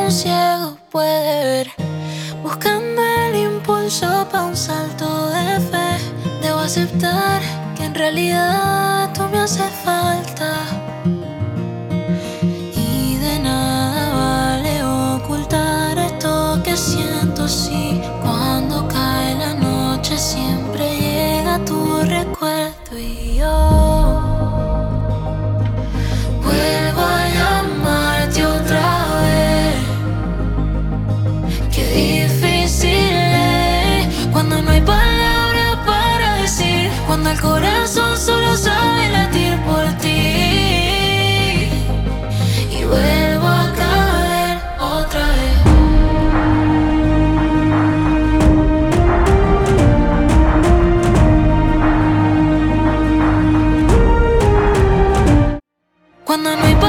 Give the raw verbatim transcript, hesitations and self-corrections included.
un ciego puede ver. Buscando el impulso pa' un salto de fe. Debo aceptar que en realidad tú me haces falta. Y de nada vale ocultar esto que siento, sí. Cuando cae la noche siempre llega tu recuerdo y yo vuelvo a llamarte otra vez. Qué difícil es cuando no hay palabras para decir, cuando el corazón solo sabe latir por ti. Y vuelvo a caer otra vez. Cuando no hay